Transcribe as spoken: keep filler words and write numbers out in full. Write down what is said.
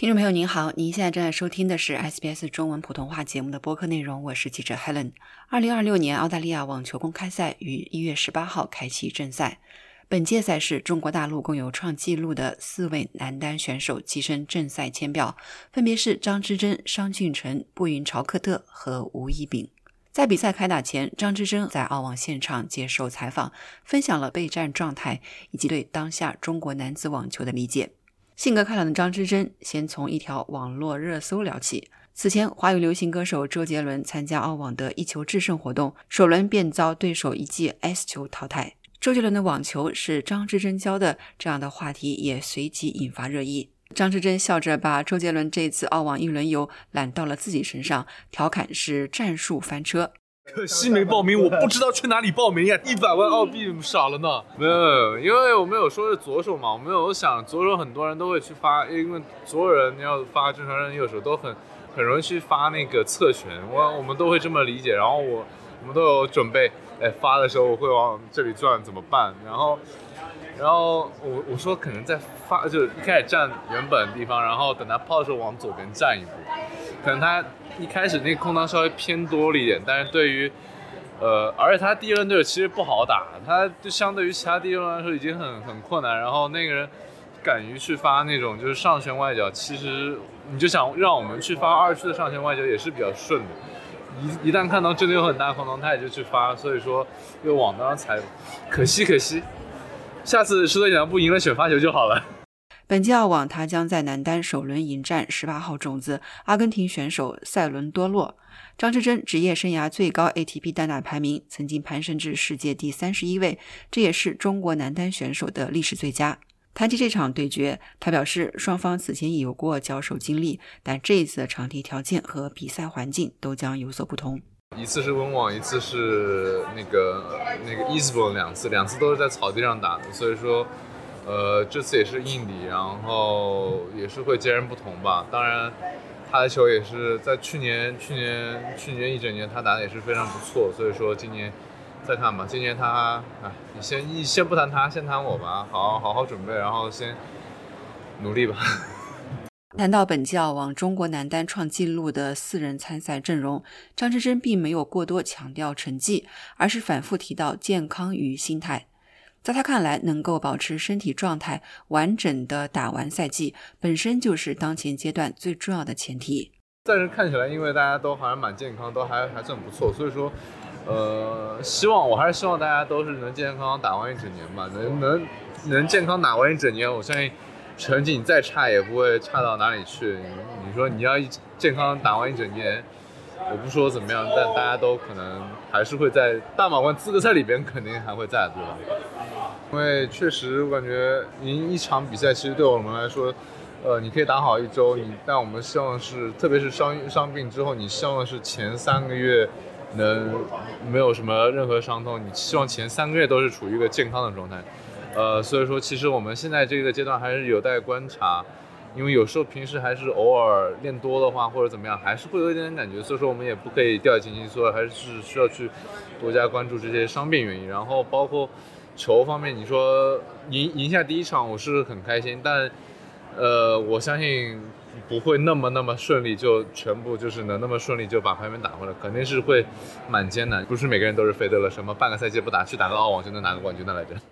听众朋友您好，您现在正在收听的是 S B S 中文普通话节目的播客内容，我是记者 Helen。 二零二六年澳大利亚网球公开赛于一月十八号开启正赛。本届赛事中国大陆共有创纪录的四位男单选手跻身正赛签表，分别是张之臻、商俊成、步云朝克特和吴一丙。在比赛开打前，张之臻在澳网现场接受采访，分享了备战状态以及对当下中国男子网球的理解。性格开朗的张之臻先从一条网络热搜聊起。此前，华语流行歌手周杰伦参加澳网的一球制胜活动，首轮便遭对手一记 S 球淘汰。周杰伦的网球是张之臻教的，这样的话题也随即引发热议。张之臻笑着把周杰伦这次澳网一轮游揽到了自己身上，调侃是战术翻车。 可惜没报名，我不知道去哪里报名呀！一百万澳币少了呢。没有，因为我没有说是左手嘛，我没有想左手很多人都会去发，因为左手人要发正常人右手都很很容易去发那个侧旋，我我们都会这么理解。然后我我们都有准备，哎，发的时候我会往这里转怎么办？然后然后我我说可能在发，就一开始站原本的地方，然后等他抛的时候往左边站一步，可能他一开始那个空档稍微偏多了一点，但是对于，呃，而且他第一轮对手其实不好打，他就相对于其他第一轮来说已经很很困难。然后那个人敢于去发那种就是上旋外脚，其实你就想让我们去发二区的上旋外脚也是比较顺的。一一旦看到真的有很大空档，他也就去发，所以说又往那上踩，可惜可惜，下次石头剪刀布赢了选发球就好了。 本届澳网，他将在男单首轮迎战十八号种子阿根廷选手塞伦多洛。张之臻职业生涯最高 A T P 单打排名曾经攀升至世界第三十一位，这也是中国男单选手的历史最佳。谈及这场对决，他表示双方此前已有过交手经历，但这一次的场地条件和比赛环境都将有所不同。 一次是温网，一次是那个那个伊斯伯两次，两次都是在草地上打的，所以说呃，这次也是硬底，然后也是会截然不同吧。当然，他的球也是在去年、去年、去年一整年他打的也是非常不错，所以说今年再看吧。今年他，哎，你先你先不谈他，先谈我吧，好好好准备，然后先努力吧。 谈到本届澳网中国男单创纪录的四人参赛阵容，张之臻并没有过多强调成绩，而是反复提到健康与心态。在他看来，能够保持身体状态，完整的打完赛季，本身就是当前阶段最重要的前提。 暂时看起来，因为大家都好像蛮健康，都还还算不错，所以说，呃，希望我还是希望大家都是能健健康康打完一整年吧，能能能健康打完一整年，我相信成绩你再差也不会差到哪里去。你说你要健康打完一整年，我不说怎么样，但大家都可能还是会在大满贯资格赛里边肯定还会在，对吧？因为确实我感觉赢一场比赛其实对我们来说，呃，你可以打好一周，你但我们希望是，特别是伤伤病之后，你希望是前三个月能没有什么任何伤痛，你希望前三个月都是处于一个健康的状态。呃，所以说其实我们现在这个阶段还是有待观察，因为有时候平时还是偶尔练多的话或者怎么样，还是会有一点点感觉，所以说我们也不可以掉以轻心，所以还是需要去多加关注这些伤病原因。然后包括球方面，你说赢赢下第一场我是很开心，但呃，我相信不会那么那么顺利，就全部就是能那么顺利就把排名打回来，肯定是会蛮艰难，不是每个人都是费德勒什么半个赛季不打去打个澳网就能拿个冠军的来着。